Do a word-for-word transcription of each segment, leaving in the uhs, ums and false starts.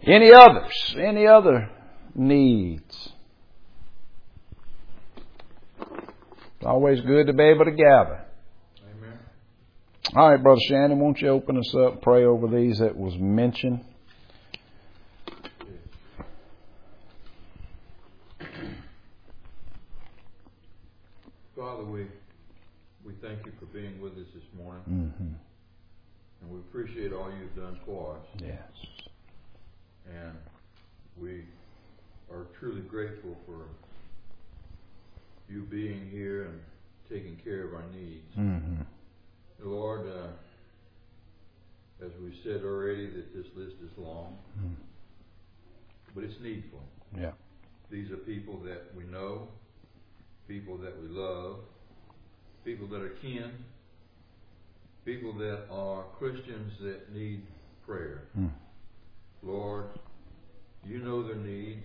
Any others? Any other needs? It's always good to be able to gather. Amen. All right, Brother Shannon, won't you open us up, pray over these that was mentioned? Father, we we thank you for being with us this morning. Mm-hmm. And we appreciate all you've done for us. Yes. And we are truly grateful for you being here and taking care of our needs. Mm-hmm. Lord, uh, as we said already, that this list is long, Mm-hmm. but it's needful. Yeah. These are people that we know, people that we love, people that are kin, people that are Christians that need prayer. Mm. Lord, you know their needs.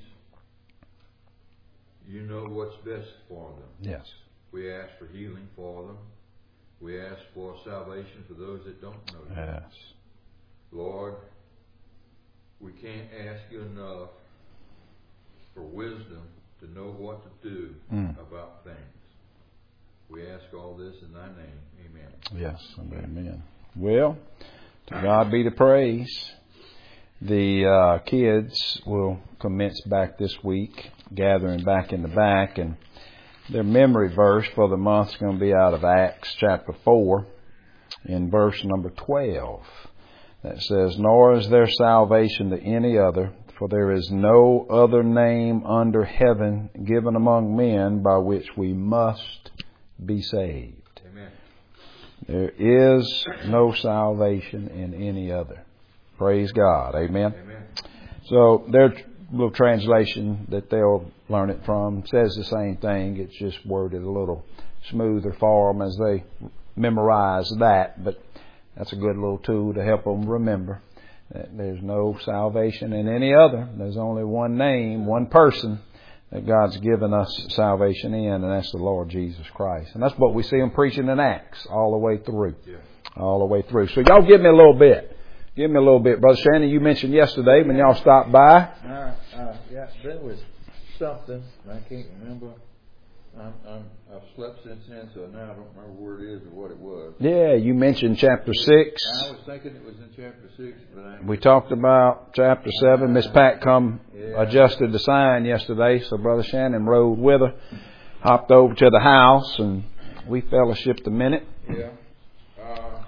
You know what's best for them. Yes. We ask for healing for them. We ask for salvation for those that don't know you. Yes. Lord, we can't ask you enough for wisdom to know what to do Mm. about things. We ask all this in thy name. Amen. Yes. Amen. Well, to God be the praise. The uh, kids will commence back this week, gathering back in the back, and their memory verse for the month is going to be out of Acts chapter four, in verse number twelve. That says, "Nor is there salvation to any other, for there is no other name under heaven given among men by which we must be saved." Amen. There is no salvation in any other. Praise God. Amen. Amen. So their little translation that they'll learn it from says the same thing. It's just worded a little smoother for them as they memorize that. But that's a good little tool to help them remember that there's no salvation in any other. There's only one name, one person that God's given us salvation in, and that's the Lord Jesus Christ. And that's what we see him preaching in Acts all the way through. Yeah. All the way through. So y'all give me a little bit. Give me a little bit. Brother Shannon, you mentioned yesterday when y'all stopped by. Uh, uh, yeah, there was something, I can't remember. I'm, I'm, I've slept since then, so now I don't remember where it is or what it was. Yeah, you mentioned chapter six. I was thinking it was in chapter six, but I... We talked about chapter seven. Miss Pat come Yeah. adjusted the sign yesterday, so Brother Shannon rode with her, hopped over to the house, and we fellowshipped a minute. Yeah. Uh,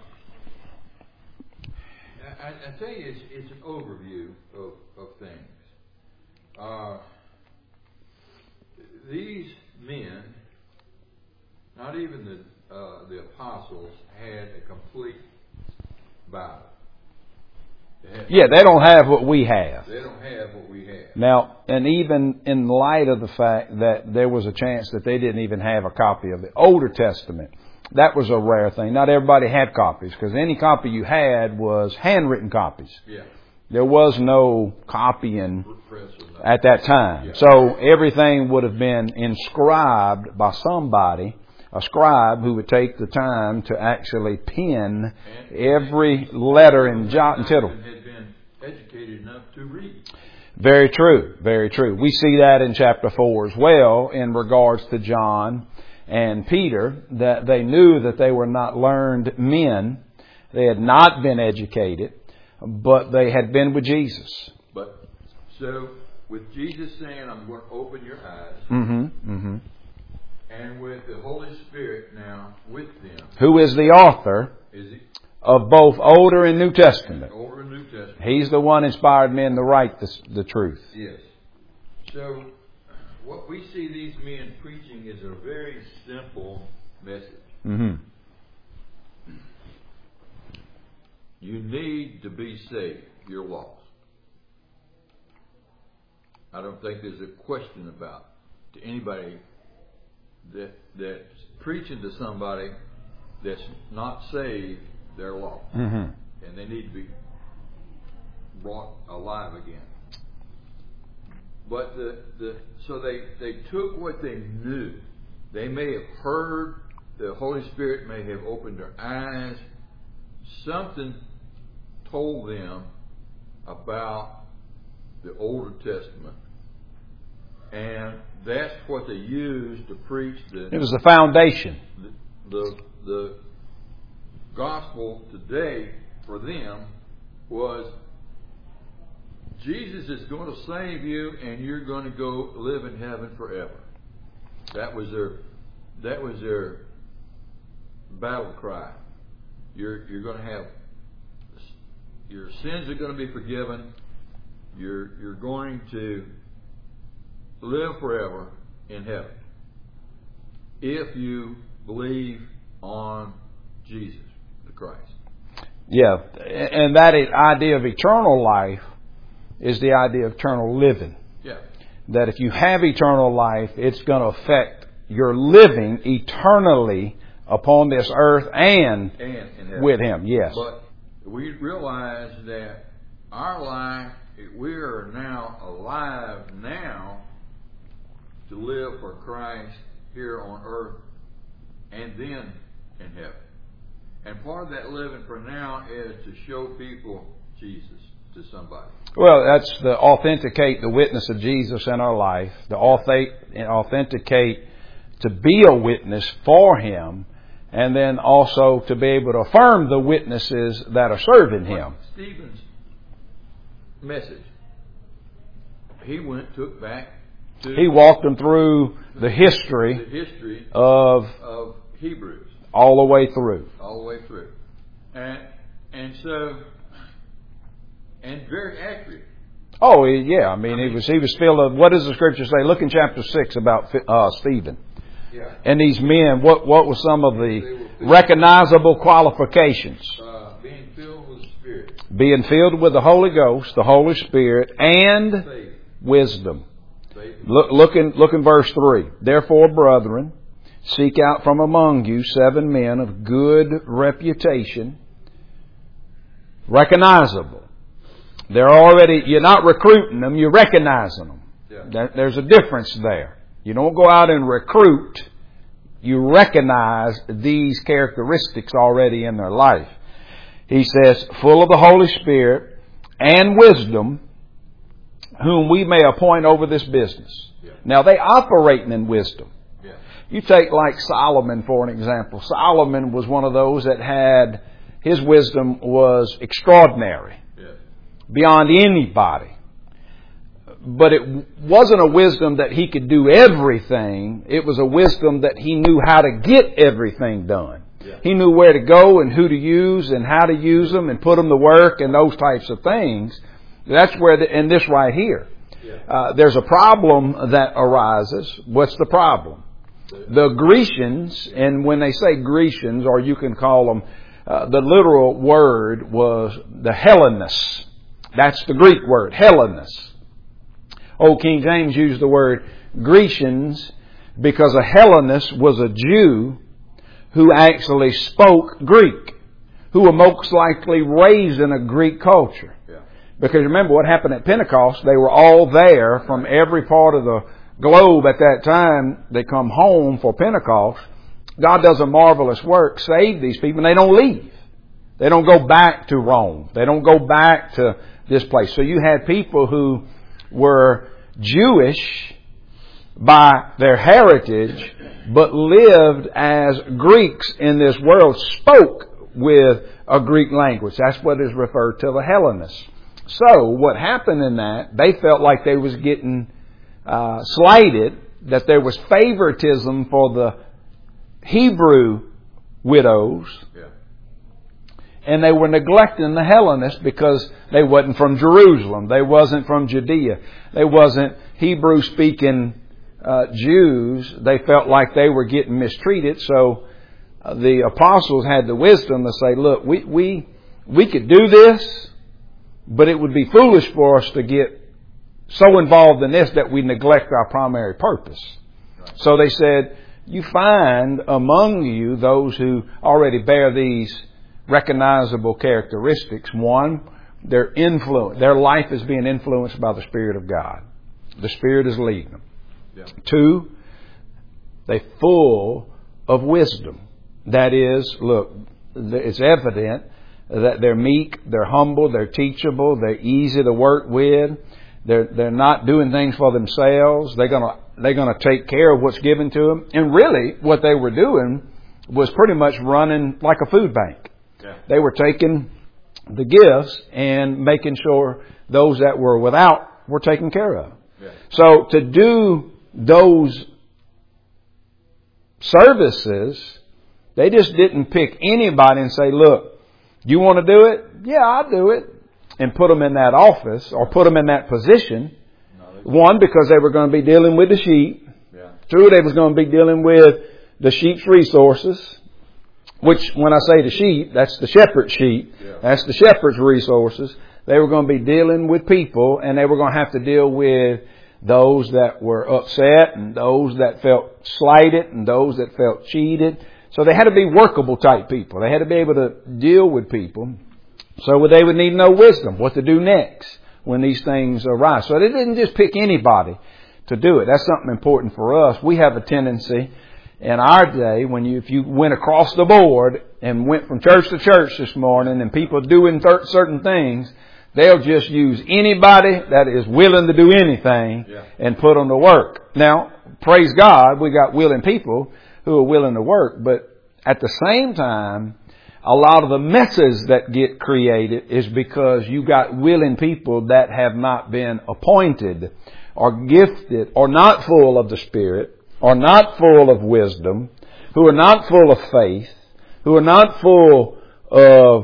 I, I tell you, it's, it's an overview of, of things. Uh, these men, not even the uh, the apostles, had a complete Bible. They Yeah, they don't have what we have. They don't have what we have. Now, and even in light of the fact that there was a chance that they didn't even have a copy of the Older Testament, that was a rare thing. Not everybody had copies, because any copy you had was handwritten copies. Yeah. There was no copying Press or nothing. at that time. Yeah. So everything would have been inscribed by somebody, a scribe who would take the time to actually pen And- every letter and jot and tittle. And had been educated enough to read. Very true, very true. We see that in chapter four as well in regards to John and Peter, that they knew that they were not learned men. They had not been educated, but they had been with Jesus. But so with Jesus saying, "I'm going to open your eyes," Mm-hmm, mm-hmm. and with the Holy Spirit now with them, Who is the author is it of both Older and New Testament. Old and New Testament? He's the one inspired men to write the, the truth. Yes. So what we see these men preaching is a very simple message. Mm-hmm. You need to be saved. You're lost. I don't think there's a question about to anybody that that's preaching to somebody that's not saved. They're lost, Mm-hmm. and they need to be brought alive again. But the the so they they took what they knew. They may have heard. The Holy Spirit may have opened their eyes. Something told them about the Older Testament, and that's what they used to preach the. It was the foundation. The the, the gospel today for them was Jesus is going to save you, and you're going to go live in heaven forever. That was their that was their battle cry. You're you're going to have your sins are going to be forgiven. You're you're going to live forever in heaven if you believe on Jesus the Christ. Yeah, and that idea of eternal life is the idea of eternal living. Yeah. That if you have eternal life, it's going to affect your living eternally upon this earth and, and in heaven. With Him. Yes. But we realize that our life, we are now alive now to live for Christ here on earth and then in heaven. And part of that living for now is to show people Jesus to somebody. Well, that's to authenticate the witness of Jesus in our life, to authenticate to be a witness for Him, and then also to be able to affirm the witnesses that are serving Him. Stephen's message, he went, took back to... He walked them through the history, the history of, of Hebrews. All the way through. All the way through. And, and so... And very accurate. Oh, yeah. I mean, I mean, he was he was filled of, what does the Scripture say? Look in chapter six about uh, Stephen. Yeah. And these men, what what were some of the recognizable qualifications? Uh, being filled with the Spirit. Being filled with the Holy Ghost, the Holy Spirit, and Faith. wisdom. Faith. Look, look, in, look in verse three. Therefore, brethren, seek out from among you seven men of good reputation, recognizable. They're already, you're not recruiting them, you're recognizing them. Yeah. There, there's a difference there. You don't go out and recruit. You recognize these characteristics already in their life. He says, full of the Holy Spirit and wisdom, whom we may appoint over this business. Yeah. Now, they operating in wisdom. Yeah. You take like Solomon for an example. Solomon was one of those that had, his wisdom was extraordinary. Yeah. Beyond anybody. But it wasn't a wisdom that he could do everything. It was a wisdom that he knew how to get everything done. Yeah. He knew where to go and who to use and how to use them and put them to work and those types of things. That's where, the, in this right here, Yeah. uh, there's a problem that arises. What's the problem? The Grecians, and when they say Grecians, or you can call them, uh, the literal word was the Hellenists. That's the Greek word, Hellenists. Old King James used the word Grecians because a Hellenist was a Jew who actually spoke Greek, who were most likely raised in a Greek culture. Yeah. Because remember what happened at Pentecost, they were all there from every part of the globe at that time. They come home for Pentecost. God does a marvelous work, save these people, and they don't leave. They don't go back to Rome. They don't go back to this place. So you had people who were Jewish by their heritage, but lived as Greeks in this world, spoke with a Greek language. That's what is referred to the Hellenists. So what happened in that, they felt like they was getting uh, slighted, that there was favoritism for the Hebrew widows. Yeah. And they were neglecting the Hellenists because they wasn't from Jerusalem. They wasn't from Judea. They wasn't Hebrew-speaking uh, Jews. They felt like they were getting mistreated. So uh, the apostles had the wisdom to say, look, we, we, we could do this, but it would be foolish for us to get so involved in this that we neglect our primary purpose. Right. So they said, you find among you those who already bear these recognizable characteristics. One, their influence, their life is being influenced by the Spirit of God. The Spirit is leading them. Yeah. Two, they're full of wisdom. That is, look, it's evident that they're meek, they're humble, they're teachable, they're easy to work with. They're they're not doing things for themselves. They're gonna they're gonna take care of what's given to them. And really, what they were doing was pretty much running like a food bank. Yeah. They were taking the gifts and making sure those that were without were taken care of. Yeah. So to do those services, they just didn't pick anybody and say, look, you want to do it? Yeah, I'll do it. And put them in that office or put them in that position. No, One, because they were going to be dealing with the sheep. Yeah. Two, they was going to be dealing with the sheep's resources. Which, when I say the sheep, that's the shepherd's sheep. Yeah. That's the shepherd's resources. They were going to be dealing with people, and they were going to have to deal with those that were upset and those that felt slighted and those that felt cheated. So they had to be workable type people. They had to be able to deal with people. So they would need to know wisdom, what to do next when these things arise. So they didn't just pick anybody to do it. That's something important for us. We have a tendency in our day, when you, if you went across the board and went from church to church this morning and people doing th- certain things, they'll just use anybody that is willing to do anything yeah. and put them to work. Now, praise God, we got willing people who are willing to work, but at the same time, a lot of the messes that get created is because you got willing people that have not been appointed or gifted or not full of the Spirit or not full of wisdom, who are not full of faith, who are not full of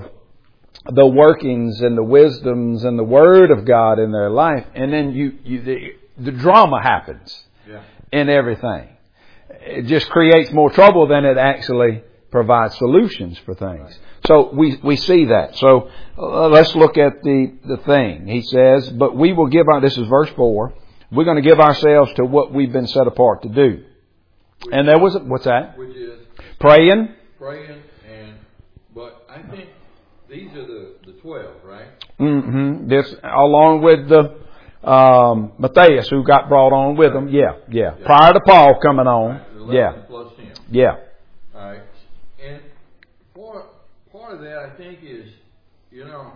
the workings and the wisdoms and the Word of God in their life. And then you, you the, the drama happens yeah. in everything. It just creates more trouble than it actually provides solutions for things. Right. So we, we see that. So uh, let's look at the, the thing. He says, but we will give our, this is verse four, we're going to give ourselves to what we've been set apart to do. Which and there was, a, what's that? Which is praying. Praying and, but I think these are the, the twelve, right? Mm-hmm. This, along with the, um, Matthias who got brought on with them. Yeah, yeah. yeah. Prior to Paul coming on. Right. Yeah. Plus him. Yeah. All right. And part, part of that, I think, is, you know,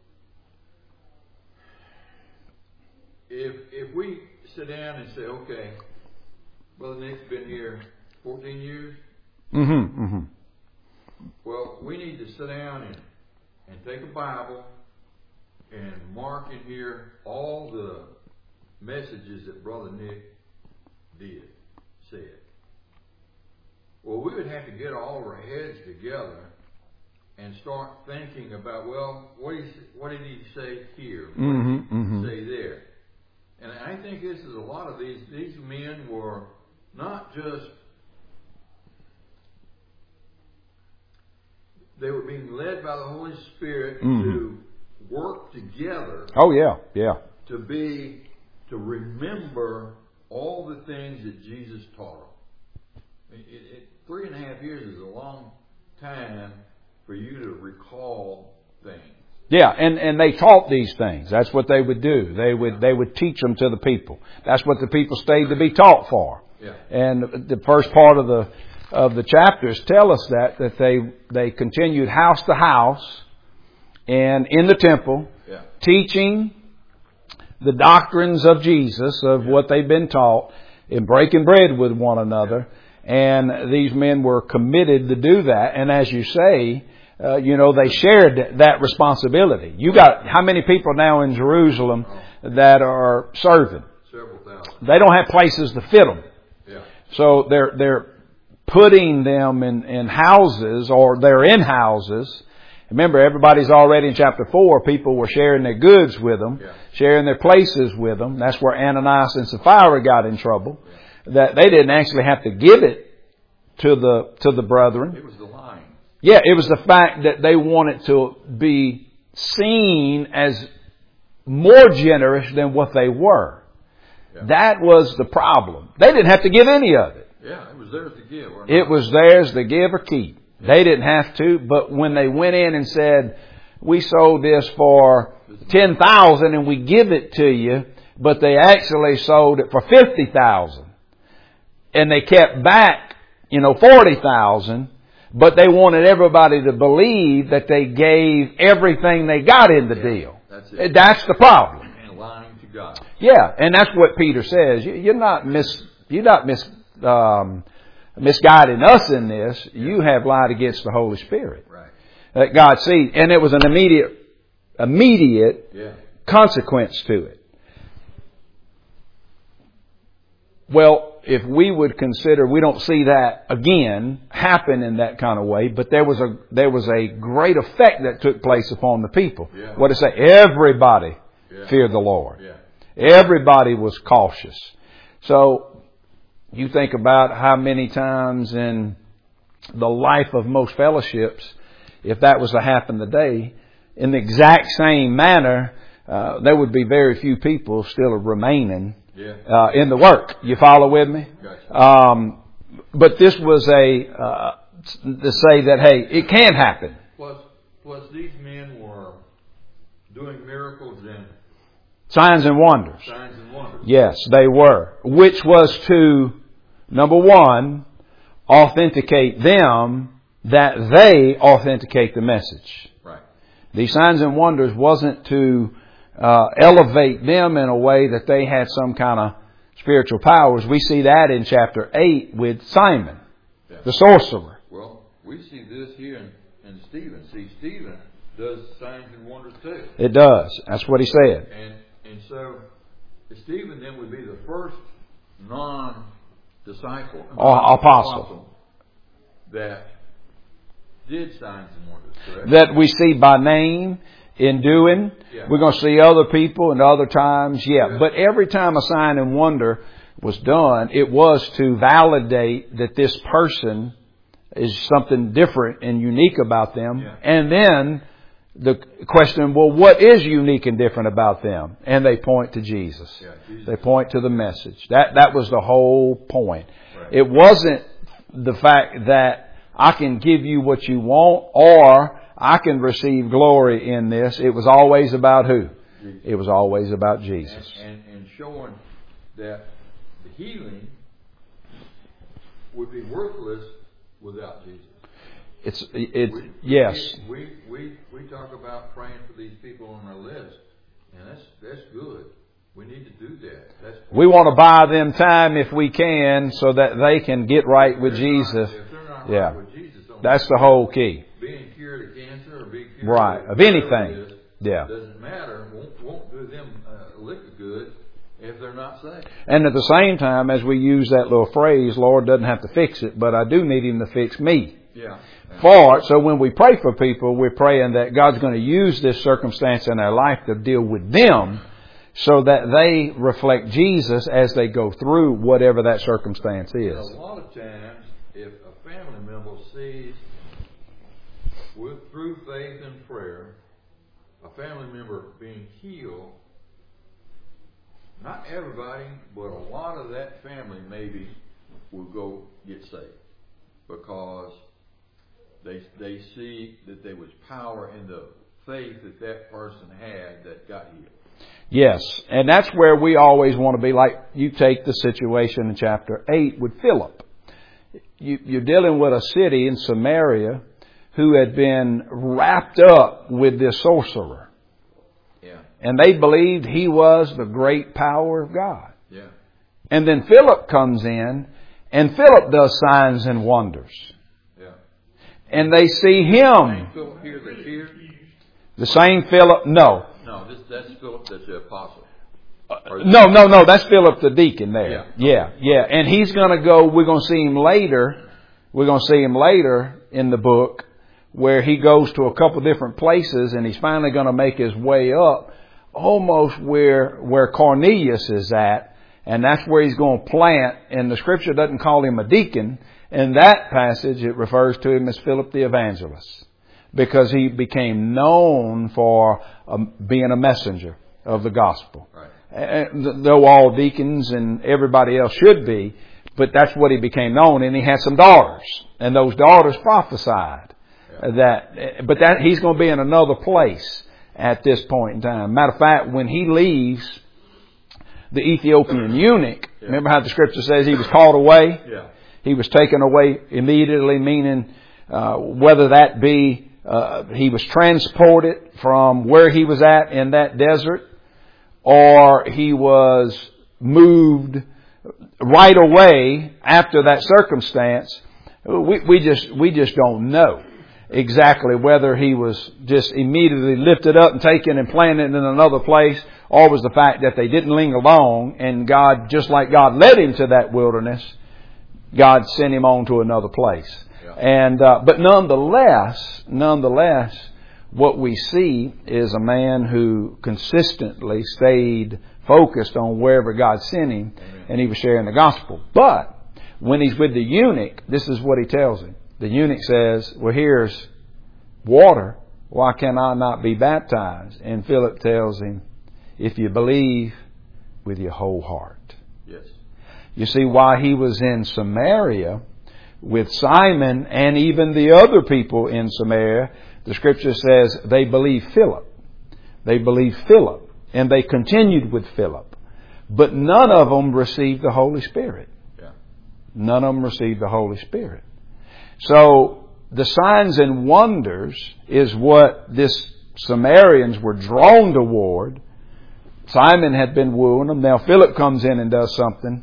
if if we sit down and say, okay, Brother Nick's been here fourteen years. Mm-hmm. Mm-hmm. Well, we need to sit down and, and take a Bible and mark in here all the messages that Brother Nick did, said. Well, we would have to get all of our heads together and start thinking about, well, what did he, what did he say here? What Mm-hmm, did he mm-hmm. say there? And I think this is a lot of these, these men were not just, they were being led by the Holy Spirit mm-hmm. to work together. Oh, yeah, yeah. To be, to remember all the things that Jesus taught them. It, it, three and a half years is a long time for you to recall things. Yeah, and, and they taught these things. That's what they would do. They would they would teach them to the people. That's what the people stayed to be taught for. Yeah. And the first part of the of the chapters tell us that that they they continued house to house and in the temple, yeah. teaching the doctrines of Jesus, of yeah. what they've been taught, and breaking bread with one another. Yeah. And these men were committed to do that. And as you say, uh, you know, they shared that responsibility. You got how many people now in Jerusalem that are serving? Several thousand. They don't have places to fit them. Yeah. So they're they're putting them in, in houses, or they're in houses. Remember, everybody's already in chapter four. People were sharing their goods with them, yeah. sharing their places with them. That's where Ananias and Sapphira got in trouble. Yeah. That they didn't actually have to give it to the to the brethren. It was the line. Yeah, it was the fact that they wanted to be seen as more generous than what they were. Yeah. That was the problem. They didn't have to give any of it. Yeah, it was theirs to give. Or it was theirs to give or keep. Yeah. They didn't have to, but when they went in and said, we sold this for ten thousand and we give it to you, but they actually sold it for fifty thousand. And they kept back, you know, forty thousand, but they wanted everybody to believe that they gave everything they got in the yeah, deal. That's it. That's the problem. And lying to God. Yeah, and that's what Peter says. You're not mis, you're not mis, um, misguiding us in this. You have lied against the Holy Spirit. Right. That God sees, and it was an immediate, immediate Yeah. consequence to it. Well, if we would consider, we don't see that again happen in that kind of way, but there was a there was a great effect that took place upon the people. Yeah. What did it say? Everybody Yeah. feared the Lord. Yeah. Everybody was cautious. So you think about how many times in the life of most fellowships, if that was to happen today, in the exact same manner, uh, there would be very few people still remaining Yeah. uh, in the work. You follow with me? Gotcha. Um, but this was a uh, to say that, hey, it can happen. Plus, plus these men were doing miracles and Signs and wonders. signs and wonders. Yes, they were. Which was to, number one, authenticate them, that they authenticate the message. Right. These signs and wonders wasn't to uh, elevate them in a way that they had some kind of spiritual powers. We see that in chapter eight with Simon, Yeah. the sorcerer. Well, we see this here in, in Stephen. See, Stephen does signs and wonders too. It does. That's what he said. And and so Stephen then would be the first non-disciple, Or apostle. that did signs and wonders, correct? That we see by name in doing. Yeah. We're going to see other people and other times. Yeah. Yeah. But every time a sign and wonder was done, it was to validate that this person is something different and unique about them. Yeah. And then the question, well, what is unique and different about them? And they point to Jesus. Yeah, Jesus. They point to the message. That that was the whole point. Right. It wasn't the fact that I can give you what you want or I can receive glory in this. It was always about who? Jesus. It was always about Jesus. And, and, and showing that the healing would be worthless without Jesus. It's it We- yes. We, we we talk about praying for these people on our list, and that's that's good. We need to do that. That's We want to buy them time if we can so that they can get right with if they're not- Jesus. if they're not Yeah. right with Jesus, on That's the whole key. being cured of cancer or being cured Right. of Of whatever anything. it is, Yeah. doesn't matter. Won't won't do them uh, lick good if they're not saved. And at the same time, as we use that little phrase, Lord doesn't have to fix it, but I do need Him to fix me. Yeah. For so when we pray for people, we're praying that God's going to use this circumstance in their life to deal with them so that they reflect Jesus as they go through whatever that circumstance is. A lot of times, if a family member sees, with through faith and prayer, a family member being healed, not everybody, but a lot of that family maybe will go get saved because they they see that there was power in the faith that that person had that got healed. Yes, and that's where we always want to be. Like you take the situation in chapter eight with Philip. You, you're dealing with a city in Samaria who had been wrapped up with this sorcerer. Yeah. And they believed he was the great power of God. Yeah. And then Philip comes in, and Philip does signs and wonders. Yeah. And they see Same him. Philip here that's here. The same Philip, no. No, this that's Philip that's the apostle. Uh, no, no, no, that's Philip the deacon there. Yeah. Yeah, yeah. And he's going to go, we're going to see him later. We're going to see him later in the book where he goes to a couple different places and he's finally going to make his way up almost where, where Cornelius is at. And that's where he's going to plant. And the scripture doesn't call him a deacon. In that passage, it refers to him as Philip the evangelist because he became known for um, being a messenger of the gospel. Right. And though all deacons and everybody else should be, but that's what he became known. And he had some daughters, and those daughters prophesied Yeah. that. But that he's going to be in another place at this point in time. Matter of fact, when he leaves the Ethiopian eunuch, Yeah. remember how the scripture says he was called away? Yeah. He was taken away immediately, meaning uh, whether that be uh, he was transported from where he was at in that desert, or he was moved right away after that circumstance. We, we just, we just don't know exactly whether he was just immediately lifted up and taken and planted in another place, or was the fact that they didn't linger long, and God, just like God led him to that wilderness, God sent him on to another place. Yeah. And, uh, but nonetheless, nonetheless, what we see is a man who consistently stayed focused on wherever God sent him. Amen. And he was sharing the gospel. But when he's with the eunuch, this is what he tells him. The eunuch says, well, here's water. Why can I not be baptized? And Philip tells him, if you believe with your whole heart. Yes. You see, while he was in Samaria with Simon and even the other people in Samaria, the Scripture says they believed Philip. They believed Philip. And they continued with Philip. But none of them received the Holy Spirit. Yeah. None of them received the Holy Spirit. So the signs and wonders is what this Samaritans were drawn toward. Simon had been wooing them. Now Philip comes in and does something.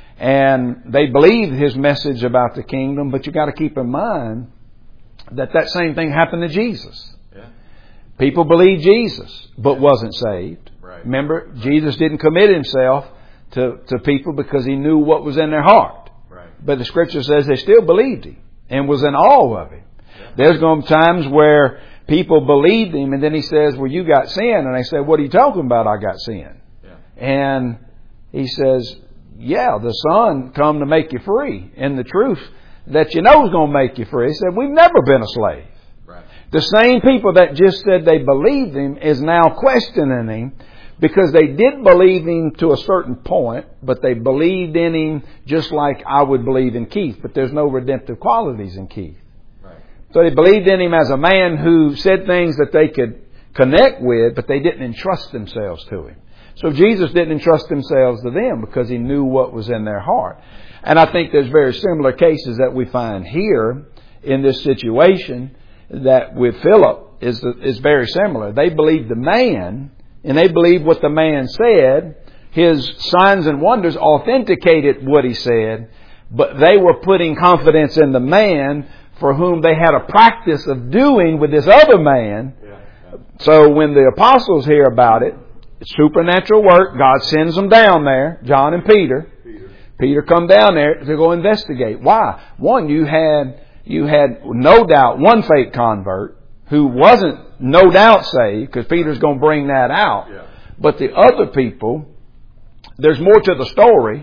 And they believed his message about the kingdom. But you got to keep in mind that that same thing happened to Jesus. Yeah. People believed Jesus, but yeah. wasn't saved. Right. Remember, right. Jesus didn't commit himself to, to people because he knew what was in their heart. Right. But the Scripture says they still believed him and was in awe of him. Yeah. There's going to be times where people believed him, and then he says, well, you got sin. And they say, what are you talking about? I got sin. Yeah. And he says, yeah, the Son come to make you free. And the truth that you know is going to make you free. He said, we've never been a slave. Right. The same people that just said they believed him is now questioning him, because they did believe him to a certain point, but they believed in him just like I would believe in Keith. But there's no redemptive qualities in Keith. Right. So they believed in him as a man who said things that they could connect with, but they didn't entrust themselves to him. So Jesus didn't entrust themselves to them because he knew what was in their heart. And I think there's very similar cases that we find here in this situation that with Philip is is very similar. They believed the man, and they believed what the man said. His signs and wonders authenticated what he said, but they were putting confidence in the man for whom they had a practice of doing with this other man. Yeah, yeah. So when the apostles hear about it, supernatural work, God sends them down there, John and Peter. Peter. Peter come down there to go investigate. Why? One, you had you had no doubt one fake convert who wasn't no doubt saved, because Peter's going to bring that out. Yeah. But the other people, there's more to the story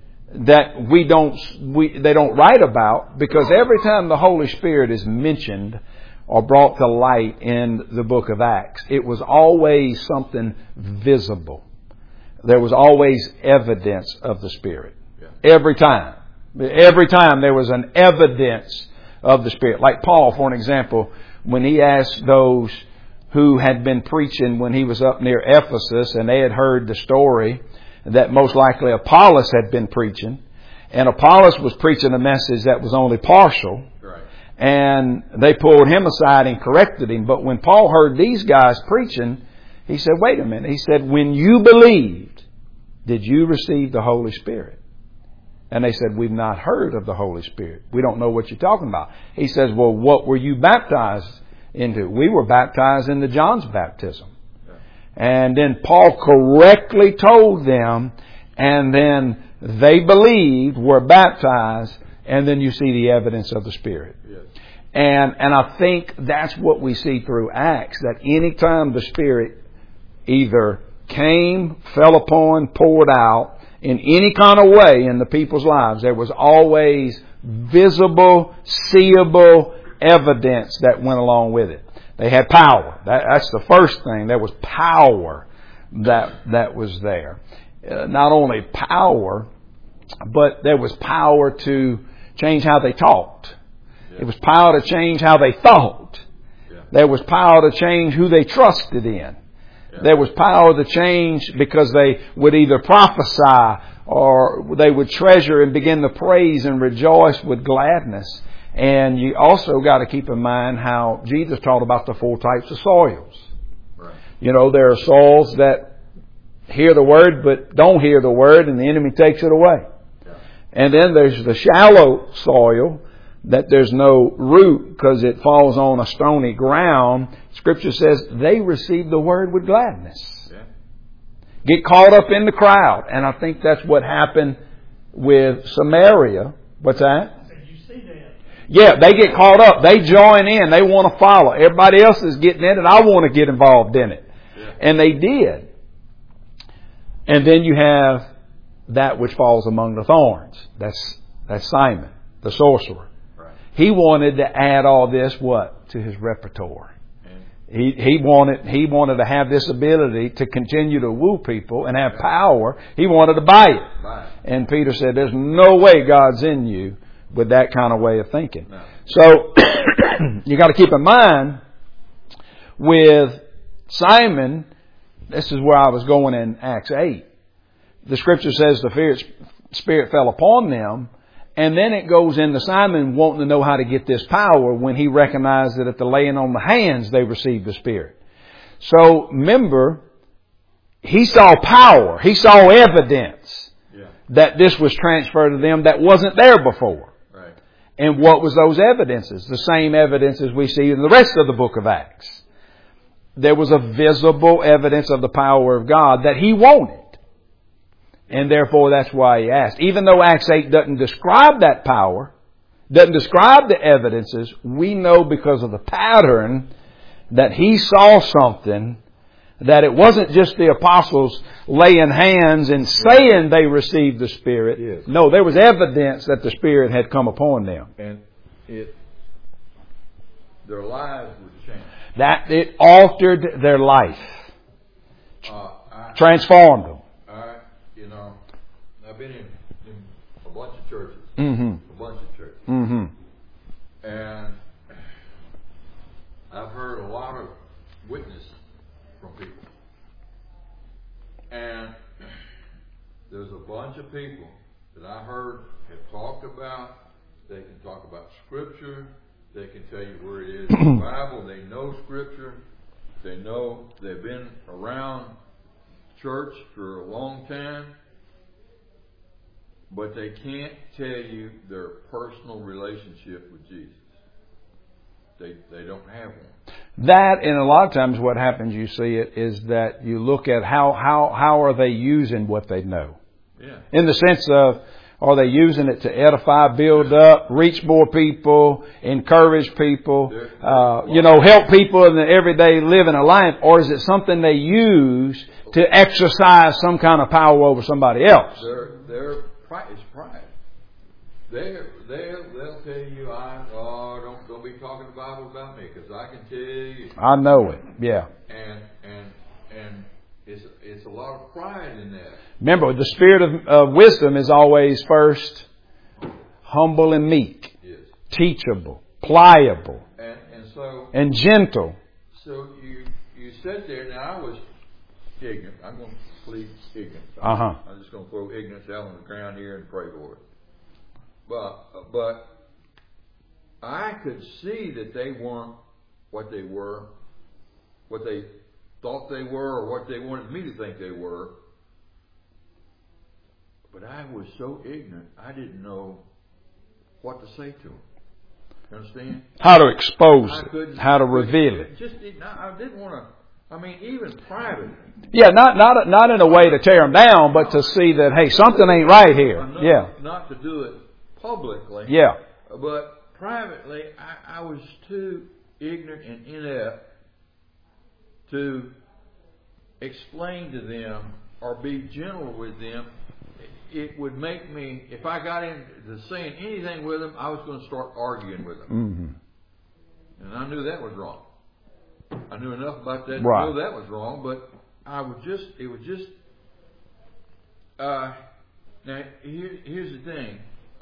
that we don't we they don't write about, because every time the Holy Spirit is mentioned or brought to light in the book of Acts, it was always something visible. There was always evidence of the Spirit. Yeah. Every time. Every time there was an evidence of the Spirit. Like Paul, for an example, when he asked those who had been preaching when he was up near Ephesus, and they had heard the story that most likely Apollos had been preaching, and Apollos was preaching a message that was only partial. Right. And they pulled him aside and corrected him. But when Paul heard these guys preaching, he said, wait a minute. He said, when you believed, did you receive the Holy Spirit? And they said, we've not heard of the Holy Spirit. We don't know what you're talking about. He says, well, what were you baptized into? We were baptized into John's baptism. Yeah. And then Paul correctly told them, and then they believed, were baptized, and then you see the evidence of the Spirit. Yes. And and I think that's what we see through Acts, that any time the Spirit either came, fell upon, poured out, in any kind of way in the people's lives, there was always visible, seeable evidence that went along with it. They had power. That, that's the first thing. There was power that that was there. Uh, not only power, but there was power to change how they talked. Yeah. It was power to change how they thought. Yeah. There was power to change who they trusted in. Yeah. There was power to change because they would either prophesy or they would treasure and begin to praise and rejoice with gladness. And you also got to keep in mind how Jesus taught about the four types of soils. Right. You know, there are soils that hear the word but don't hear the word, and the enemy takes it away. Yeah. And then there's the shallow soil that there's no root because it falls on a stony ground. Scripture says they receive the word with gladness. Yeah. Get caught up in the crowd. And I think that's what happened with Samaria. What's that? You see that. Yeah, they get caught up. They join in. They want to follow. Everybody else is getting in it. I want to get involved in it. Yeah. And they did. And then you have that which falls among the thorns. That's that's Simon, the sorcerer. Right. He wanted to add all this what? To his repertoire. He he wanted he wanted to have this ability to continue to woo people and have power. He wanted to buy it. Right. And Peter said, "There's no way God's in you with that kind of way of thinking." No. So you got to keep in mind with Simon. This is where I was going in Acts eight. The Scripture says the fear, Spirit fell upon them. And then it goes into Simon wanting to know how to get this power when he recognized that at the laying on the hands they received the Spirit. So remember, he saw power. He saw evidence Yeah. that this was transferred to them that wasn't there before. Right. And what was those evidences? The same evidences we see in the rest of the book of Acts. There was a visible evidence of the power of God that he wanted. And therefore, that's why he asked. Even though Acts eight doesn't describe that power, doesn't describe the evidences, we know because of the pattern that he saw something, that it wasn't just the apostles laying hands and saying they received the Spirit. Yes. No, there was evidence that the Spirit had come upon them. And it, their lives were changed. That it altered their life, Uh, I, transformed them. I, you know, I've been in, in a bunch of churches. Mm-hmm. A bunch of churches. Mm-hmm. And I've heard a lot of witness from people. And there's a bunch of people that I heard have talked about. They can talk about Scripture. They can tell you where it is in the Bible. They know Scripture. They know they've been around church for a long time. But they can't tell you their personal relationship with Jesus. They they don't have one. That, and a lot of times what happens, you see it, is that you look at how, how, how are they using what they know. Yeah. In the sense of, are they using it to edify, build up, reach more people, encourage people, uh, you know, help people in the everyday living of life, or is it something they use to exercise some kind of power over somebody else? They're, they're pride. It's pride. They they they'll tell you, I oh don't don't be talking the Bible about me because I can tell you. I know it. Yeah. And and and it's it's a lot of pride in that. Remember, the spirit of uh, wisdom is always first humble and meek, Yes. teachable, pliable, And and so and gentle. so you you sit there. Now I was ignorant. I'm going to plead ignorance. Uh huh. I'm just going to throw ignorance out on the ground here and pray for it. But but I could see that they weren't what they were, what they thought they were, or what they wanted me to think they were. But I was so ignorant, I didn't know what to say to them. You understand? How to expose I it, couldn't. how to reveal it. Just didn't, I didn't want to. I mean, even privately. Yeah, not not not in a way to tear them down, but to see that, hey, something ain't right here. Not, Yeah. Not to do it publicly. Yeah. But privately, I, I was too ignorant and inept to explain to them or be gentle with them. It would make me, if I got into saying anything with them, I was going to start arguing with them. Mm-hmm. And I knew that was wrong. I knew enough about that Right. to know that was wrong, but I would just, it would just, uh, now here, here's the thing.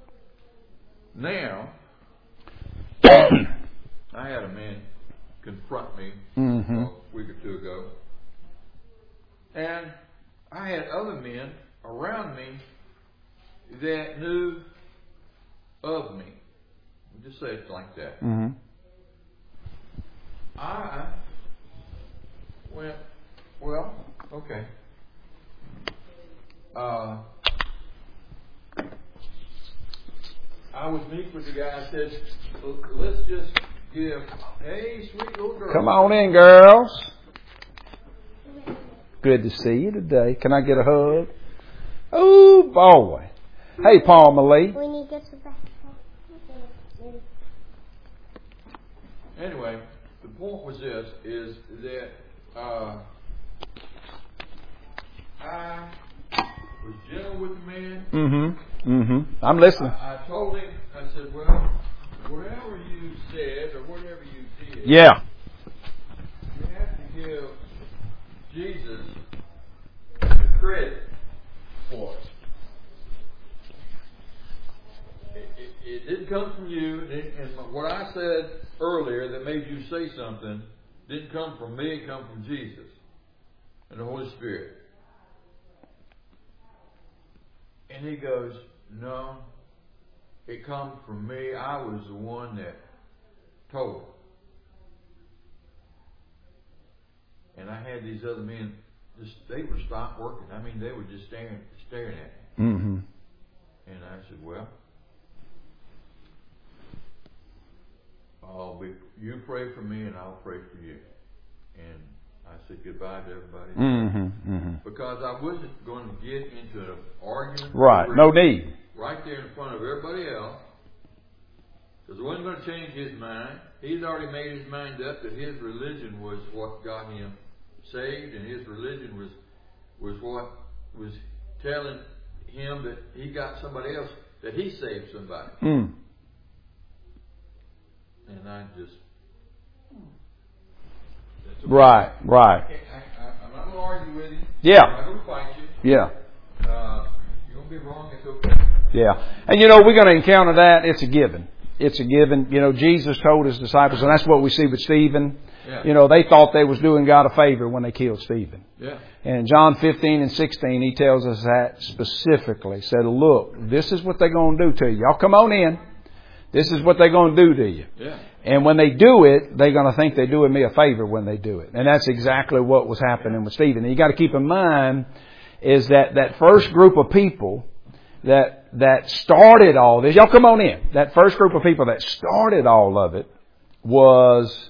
Now, I had a man confront me Mm-hmm. a week or two ago, and I had other men around me that knew of me. Just say it like that. Mm-hmm. I went, well, okay. uh, I was meeting with the guy. I said, let's just give, hey, sweet little girl. Come on in, girls. Good to see you today. Can I get a hug? Oh, boy. Hey, Paul Lee. We need to get some back. Anyway, the point was this, is that uh, I was gentle with the man. Mm-hmm. Mm-hmm. I'm listening. I, I told him, I said, well, whatever you said or whatever you did, Yeah. you have to give Jesus the credit for it. It, it, it didn't come from you, and, it, and what I said earlier that made you say something didn't come from me, it come from Jesus and the Holy Spirit. And he goes, no, it come from me. I was the one that told him. And I had these other men, just they were stopped working. I mean, they were just staring, staring at me. Mm-hmm. And I said, well, I'll be, you pray for me and I'll pray for you. And I said goodbye to everybody. Mm-hmm. Mm-hmm. Because I wasn't going to get into an argument. Right. No need. Right there in front of everybody else. Because it wasn't going to change his mind. He's already made his mind up that his religion was what got him saved, and his religion was was what was telling him that he got somebody else, that he saved somebody. Mm. And I just... Right, right. I, I, I'm not going to argue with you. Yeah. I'm not going to fight you. Yeah. Uh, you're going to be wrong, it's okay. Yeah. And you know, we're going to encounter that. It's a given. It's a given. You know, Jesus told his disciples, and that's what we see with Stephen. Yeah. You know, they thought they was doing God a favor when they killed Stephen. Yeah. And in John fifteen and sixteen, he tells us that specifically. He said, look, this is what they're going to do to you. Y'all come on in. This is what they're going to do to you. Yeah. And when they do it, they're going to think they're doing me a favor when they do it. And that's exactly what was happening with Stephen. And you got to keep in mind is that that first group of people that that started all this, y'all come on in. That first group of people that started all of it was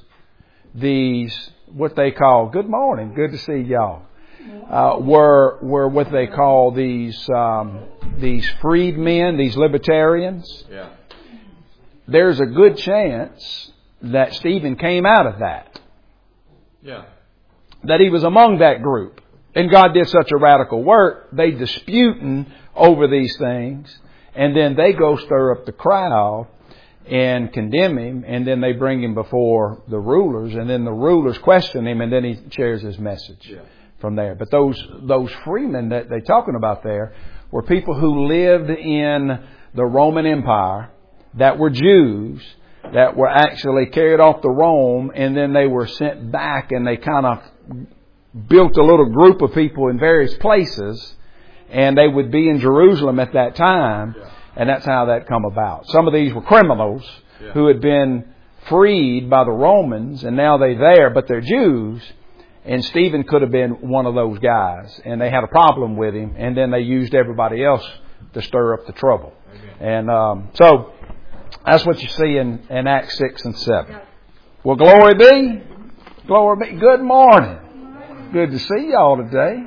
these, what they call, good morning, good to see y'all, uh, were were what they call these um, these freedmen, these libertarians. Yeah. There's a good chance that Stephen came out of that. Yeah. That he was among that group. And God did such a radical work, they disputing over these things, and then they go stir up the crowd and condemn him, and then they bring him before the rulers, and then the rulers question him, and then he shares his message Yeah. from there. But those those freemen that they're talking about there were people who lived in the Roman Empire, that were Jews, that were actually carried off to Rome, and then they were sent back, and they kind of built a little group of people in various places, and they would be in Jerusalem at that time, Yeah. and that's how that come about. Some of these were criminals Yeah. who had been freed by the Romans, and now they're there, but they're Jews, and Stephen could have been one of those guys, and they had a problem with him, and then they used everybody else to stir up the trouble. Okay. And um, so that's what you see in, in Acts six and seven. Well, glory be. Glory be. Good morning. Good to see y'all today.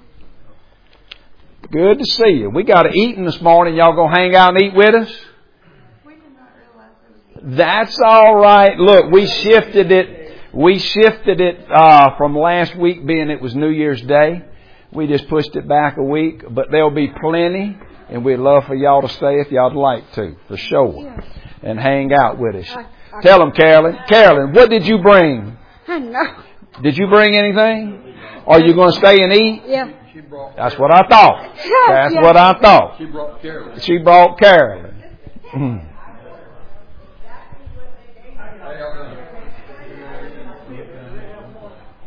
Good to see you. We got to eating this morning. Y'all gonna hang out and eat with us? We did not realize it was That's all right. Look, we shifted it. We shifted it uh, from last week, being it was New Year's Day. We just pushed it back a week, but there'll be plenty, and we'd love for y'all to stay if y'all'd like to, for sure, Yeah. and hang out with us. I- I- Tell them, Carolyn. Carolyn, what did you bring? I know. Did you bring anything? Are you going to stay and eat? Yeah. She brought That's what I thought. That's Yeah. what I thought. She brought Carolyn. She brought Carolyn. Mm.